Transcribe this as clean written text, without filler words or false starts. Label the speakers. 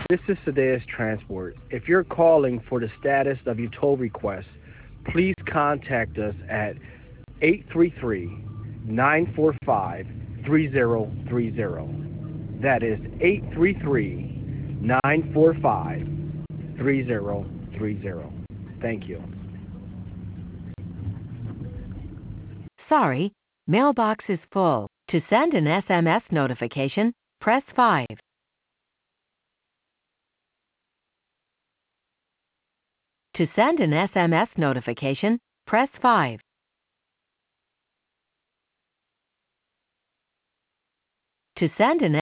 Speaker 1: This is Sadeas Transport. If you're calling for the status of your tow request, please contact us at 833-945-3030. That is 833-945-3030. Thank you.
Speaker 2: Sorry, mailbox is full. To send an SMS notification, press 5. To send an SMS notification, press 5. To send an